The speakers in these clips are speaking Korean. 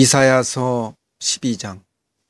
이사야서 12장.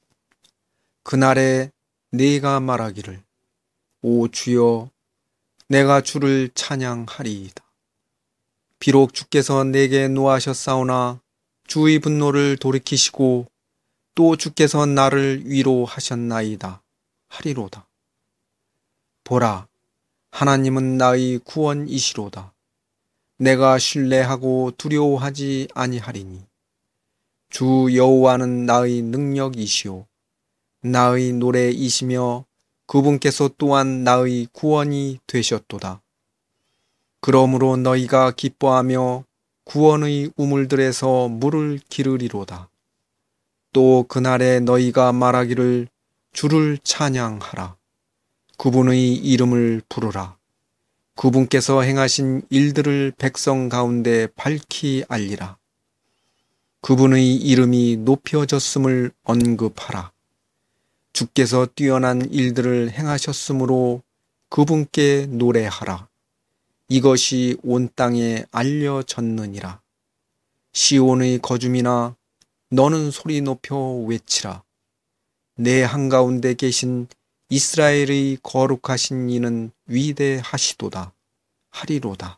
그날에 네가 말하기를 오 주여 내가 주를 찬양하리이다. 비록 주께서 내게 노하셨사오나 주의 분노를 돌이키시고 또 주께서 나를 위로하셨나이다 하리로다. 보라, 하나님은 나의 구원이시로다. 내가 신뢰하고 두려워하지 아니하리니 주 여호와는 나의 능력이시오 나의 노래이시며 그분께서 또한 나의 구원이 되셨도다. 그러므로 너희가 기뻐하며 구원의 우물들에서 물을 기르리로다. 또 그날에 너희가 말하기를 주를 찬양하라. 그분의 이름을 부르라. 그분께서 행하신 일들을 백성 가운데 밝히 알리라. 그분의 이름이 높여졌음을 언급하라. 주께서 뛰어난 일들을 행하셨으므로 그분께 노래하라. 이것이 온 땅에 알려졌느니라. 시온의 거줌이나 너는 소리 높여 외치라. 내 한가운데 계신 이스라엘의 거룩하신 이는 위대하시도다 하리로다.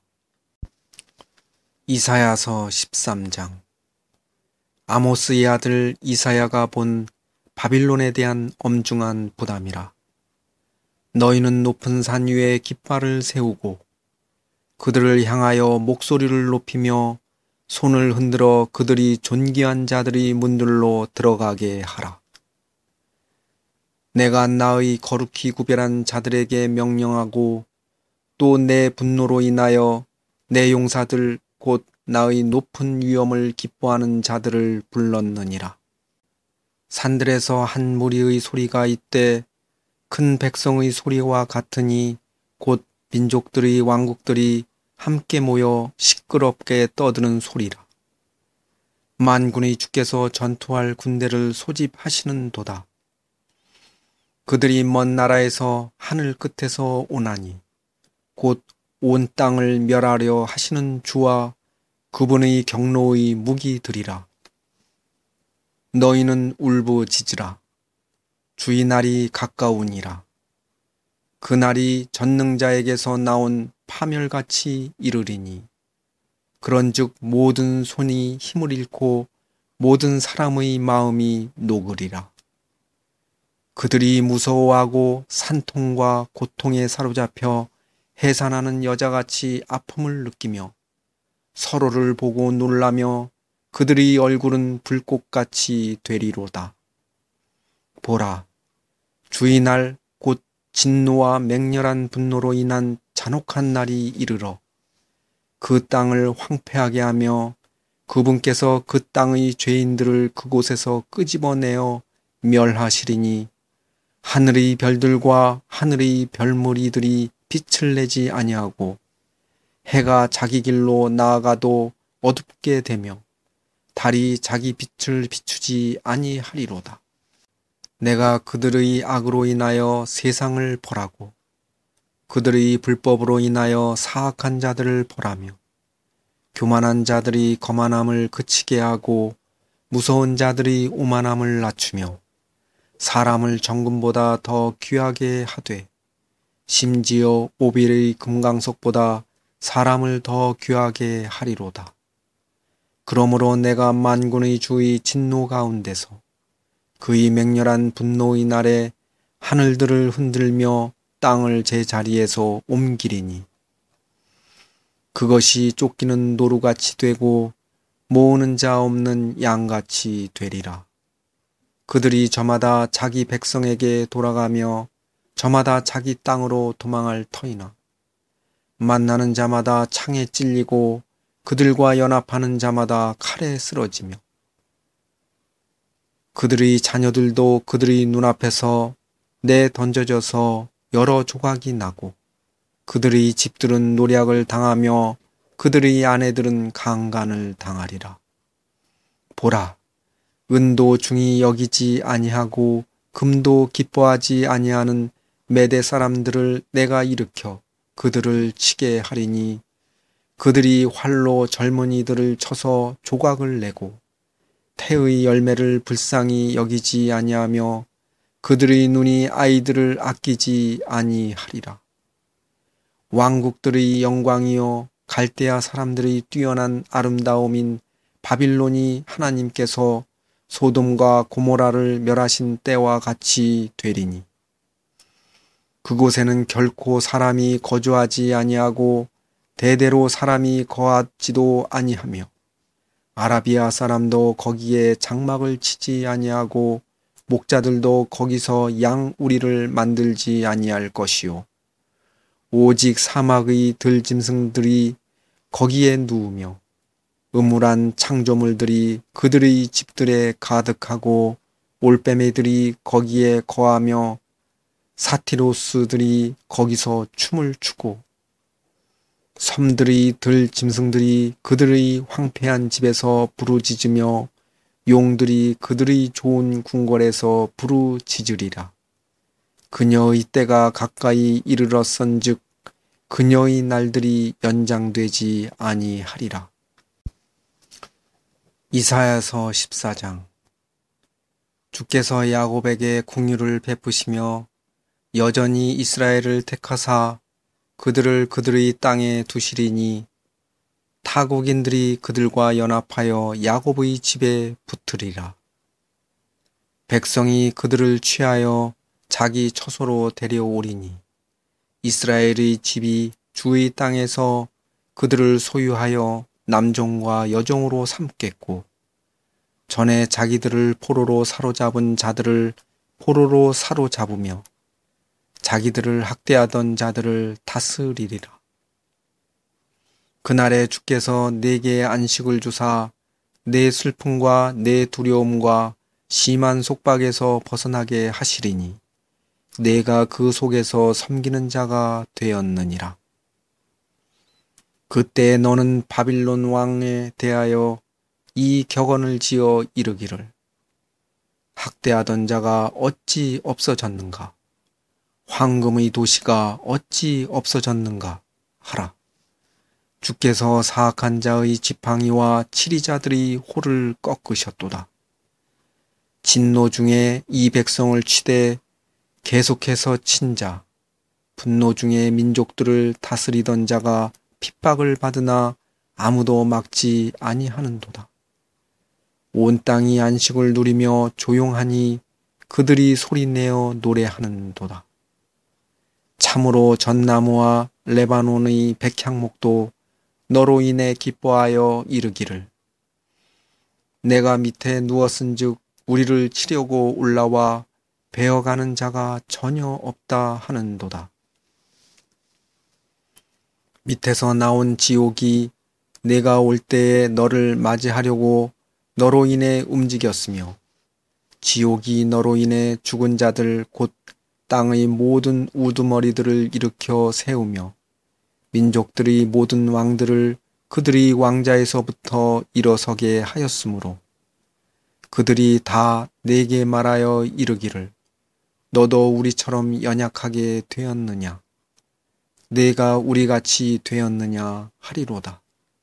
이사야서 13장. 아모스의 아들 이사야가 본 바빌론에 대한 엄중한 부담이라. 너희는 높은 산 위에 깃발을 세우고 그들을 향하여 목소리를 높이며 손을 흔들어 그들이 존귀한 자들의 문들로 들어가게 하라. 내가 나의 거룩히 구별한 자들에게 명령하고 또 내 분노로 인하여 내 용사들 곧 나의 높은 위엄을 기뻐하는 자들을 불렀느니라. 산들에서 한 무리의 소리가 이때 큰 백성의 소리와 같으니 곧 민족들의 왕국들이 함께 모여 시끄럽게 떠드는 소리라. 만군의 주께서 전투할 군대를 소집하시는도다. 그들이 먼 나라에서 하늘 끝에서 오나니 곧 온 땅을 멸하려 하시는 주와 그분의 경로의 무기들이라. 너희는 울부짖으라. 주의 날이 가까우니라. 그 날이 전능자에게서 나온 파멸같이 이르리니 그런즉 모든 손이 힘을 잃고 모든 사람의 마음이 녹으리라. 그들이 무서워하고 산통과 고통에 사로잡혀 해산하는 여자같이 아픔을 느끼며 서로를 보고 놀라며 그들의 얼굴은 불꽃같이 되리로다. 보라, 주의 날 곧 진노와 맹렬한 분노로 인한 잔혹한 날이 이르러 그 땅을 황폐하게 하며 그분께서 그 땅의 죄인들을 그곳에서 끄집어내어 멸하시리니 하늘의 별들과 하늘의 별무리들이 빛을 내지 아니하고 해가 자기 길로 나아가도 어둡게 되며 달이 자기 빛을 비추지 아니하리로다. 내가 그들의 악으로 인하여 세상을 벌하고 그들의 불법으로 인하여 사악한 자들을 벌하며 교만한 자들이 거만함을 그치게 하고 무서운 자들이 오만함을 낮추며 사람을 정금보다 더 귀하게 하되 심지어 오빌의 금강석보다 사람을 더 귀하게 하리로다. 그러므로 내가 만군의 주의 진노 가운데서 그의 맹렬한 분노의 날에 하늘들을 흔들며 땅을 제 자리에서 옮기리니 그것이 쫓기는 노루같이 되고 모으는 자 없는 양같이 되리라. 그들이 저마다 자기 백성에게 돌아가며 저마다 자기 땅으로 도망할 터이나 만나는 자마다 창에 찔리고 그들과 연합하는 자마다 칼에 쓰러지며 그들의 자녀들도 그들의 눈앞에서 내던져져서 여러 조각이 나고 그들의 집들은 노략을 당하며 그들의 아내들은 강간을 당하리라. 보라, 은도 중히 여기지 아니하고 금도 기뻐하지 아니하는 메대 사람들을 내가 일으켜 그들을 치게 하리니 그들이 활로 젊은이들을 쳐서 조각을 내고 태의 열매를 불쌍히 여기지 아니하며 그들의 눈이 아이들을 아끼지 아니하리라. 왕국들의 영광이요 갈대아 사람들의 뛰어난 아름다움인 바빌론이 하나님께서 소돔과 고모라를 멸하신 때와 같이 되리니 그곳에는 결코 사람이 거주하지 아니하고 대대로 사람이 거하지도 아니하며 아라비아 사람도 거기에 장막을 치지 아니하고 목자들도 거기서 양 우리를 만들지 아니할 것이요 오직 사막의 들짐승들이 거기에 누우며 음울한 창조물들이 그들의 집들에 가득하고 올빼미들이 거기에 거하며 사티로스들이 거기서 춤을 추고 섬들의 들짐승들이 그들의 황폐한 집에서 부르짖으며 용들이 그들의 좋은 궁궐에서 부르짖으리라. 그녀의 때가 가까이 이르렀은즉 그녀의 날들이 연장되지 아니하리라. 이사야서 14장. 주께서 야곱에게 긍휼을 베푸시며 여전히 이스라엘을 택하사 그들을 그들의 땅에 두시리니 타국인들이 그들과 연합하여 야곱의 집에 붙으리라. 백성이 그들을 취하여 자기 처소로 데려오리니 이스라엘의 집이 주의 땅에서 그들을 소유하여 남종과 여종으로 삼겠고 전에 자기들을 포로로 사로잡은 자들을 포로로 사로잡으며 자기들을 학대하던 자들을 다스리리라. 그날에 주께서 내게 안식을 주사 내 슬픔과 내 두려움과 심한 속박에서 벗어나게 하시리니 내가 그 속에서 섬기는 자가 되었느니라. 그때 너는 바빌론 왕에 대하여 이 격언을 지어 이르기를 학대하던 자가 어찌 없어졌는가? 황금의 도시가 어찌 없어졌는가? 하라. 주께서 사악한 자의 지팡이와 치리자들의 호를 꺾으셨도다. 진노 중에 이 백성을 치되 계속해서 친 자, 분노 중에 민족들을 다스리던 자가 핍박을 받으나 아무도 막지 아니하는도다. 온 땅이 안식을 누리며 조용하니 그들이 소리내어 노래하는도다. 참으로 전나무와 레바논의 백향목도 너로 인해 기뻐하여 이르기를 내가 밑에 누웠은즉 우리를 치려고 올라와 베어가는 자가 전혀 없다 하는도다. 밑에서 나온 지옥이 내가 올 때에 너를 맞이하려고 너로 인해 움직였으며 지옥이 너로 인해 죽은 자들 곧 땅의 모든 우두머리들을 일으켜 세우며 민족들의 모든 왕들을 그들의 왕자에서부터 일어서게 하였으므로 그들이 다 내게 말하여 이르기를 너도 우리처럼 연약하게 되었느냐? 내가 우리같이 되었느냐 하리로다.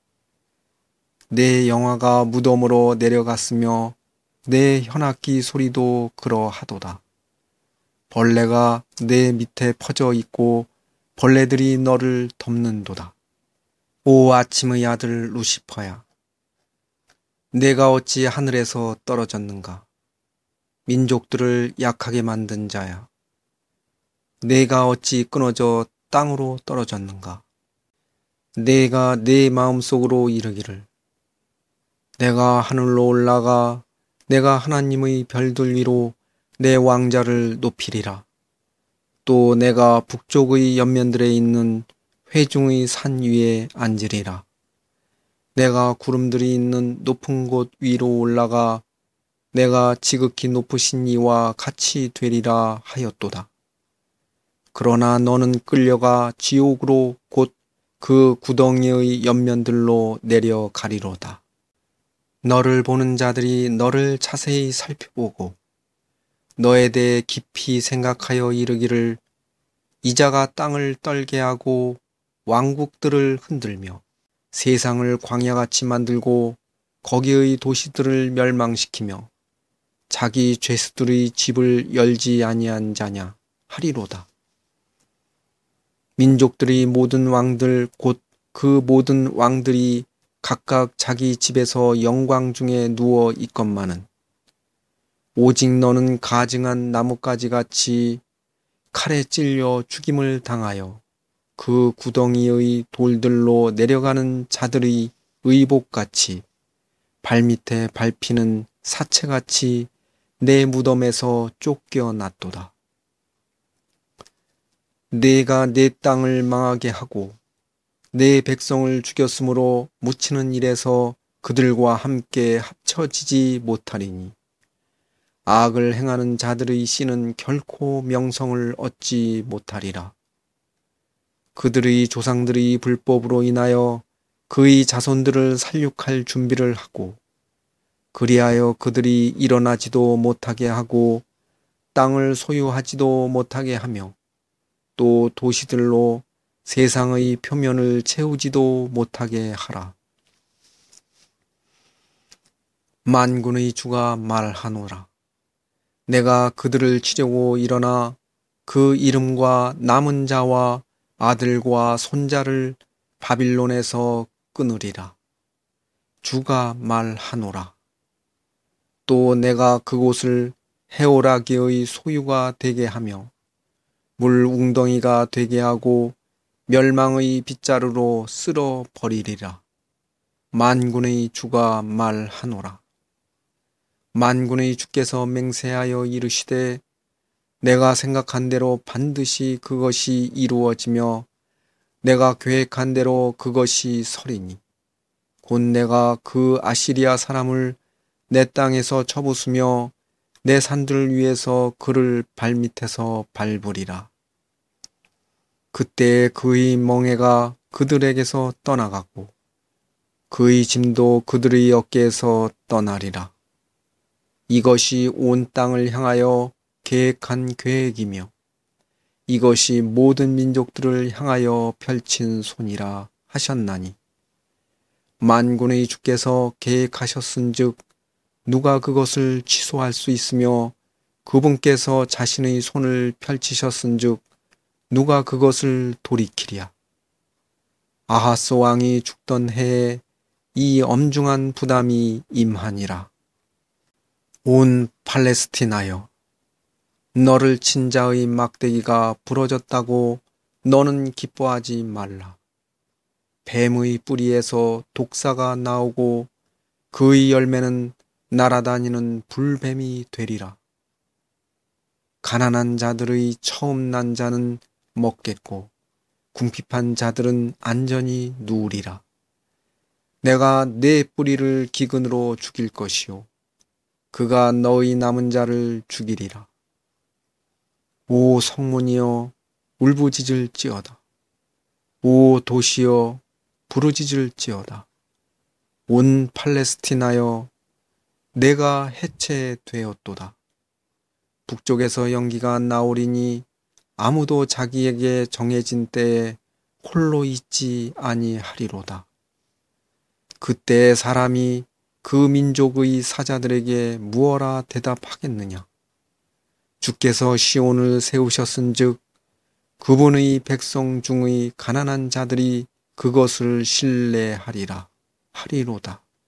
내 영화가 무덤으로 내려갔으며 내 현악기 소리도 그러하도다. 벌레가 내 밑에 퍼져 있고 벌레들이 너를 덮는도다. 오 아침의 아들 루시퍼야, 내가 어찌 하늘에서 떨어졌는가? 민족들을 약하게 만든 자야, 내가 어찌 끊어져 땅으로 떨어졌는가? 내가 내 마음속으로 이르기를 내가 하늘로 올라가 내가 하나님의 별들 위로 내 왕자를 높이리라. 또 내가 북쪽의 옆면들에 있는 회중의 산 위에 앉으리라. 내가 구름들이 있는 높은 곳 위로 올라가 내가 지극히 높으신 이와 같이 되리라 하였도다. 그러나 너는 끌려가 지옥으로 곧 그 구덩이의 옆면들로 내려가리로다. 너를 보는 자들이 너를 자세히 살펴보고 너에 대해 깊이 생각하여 이르기를 이자가 땅을 떨게 하고 왕국들을 흔들며 세상을 광야같이 만들고 거기의 도시들을 멸망시키며 자기 죄수들의 집을 열지 아니한 자냐 하리로다. 민족들의 모든 왕들 곧 그 모든 왕들이 각각 자기 집에서 영광 중에 누워 있건만은 오직 너는 가증한 나뭇가지 같이 칼에 찔려 죽임을 당하여 그 구덩이의 돌들로 내려가는 자들의 의복같이 발밑에 밟히는 사체같이 내 무덤에서 쫓겨났도다. 내가 내 땅을 망하게 하고 내 백성을 죽였으므로 묻히는 일에서 그들과 함께 합쳐지지 못하리니 악을 행하는 자들의 씨는 결코 명성을 얻지 못하리라. 그들의 조상들의 불법으로 인하여 그의 자손들을 살육할 준비를 하고 그리하여 그들이 일어나지도 못하게 하고 땅을 소유하지도 못하게 하며 또 도시들로 세상의 표면을 채우지도 못하게 하라. 만군의 주가 말하노라. 내가 그들을 치려고 일어나 그 이름과 남은 자와 아들과 손자를 바빌론에서 끊으리라. 주가 말하노라. 또 내가 그곳을 해오라기의 소유가 되게 하며 물 웅덩이가 되게 하고 멸망의 빗자루로 쓸어 버리리라. 만군의 주가 말하노라. 만군의 주께서 맹세하여 이르시되 내가 생각한 대로 반드시 그것이 이루어지며 내가 계획한 대로 그것이 서리니 곧 내가 그 아시리아 사람을 내 땅에서 쳐부수며 내 산들 위에서 그를 발밑에서 밟으리라. 그때 그의 멍에가 그들에게서 떠나가고 그의 짐도 그들의 어깨에서 떠나리라. 이것이 온 땅을 향하여 계획한 계획이며 이것이 모든 민족들을 향하여 펼친 손이라 하셨나니 만군의 주께서 계획하셨은즉 누가 그것을 취소할 수 있으며 그분께서 자신의 손을 펼치셨은즉 누가 그것을 돌이키랴. 아하스 왕이 죽던 해에 이 엄중한 부담이 임하니라. 온 팔레스티나여, 너를 친 자의 막대기가 부러졌다고 너는 기뻐하지 말라. 뱀의 뿌리에서 독사가 나오고 그의 열매는 날아다니는 불뱀이 되리라. 가난한 자들의 처음 난 자는 먹겠고 궁핍한 자들은 안전히 누우리라. 내가 내 뿌리를 기근으로 죽일 것이요 그가 너의 남은 자를 죽이리라. 오 성문이여 울부짖을지어다. 오 도시여 부르짖을지어다. 온 팔레스티나여 내가 해체되었도다. 북쪽에서 연기가 나오리니 아무도 자기에게 정해진 때에 홀로 있지 아니하리로다. 그때 사람이 그 민족의 사자들에게 무어라 대답하겠느냐. 주께서 시온을 세우셨은즉 그분의 백성 중의 가난한 자들이 그것을 신뢰하리라 하리로다.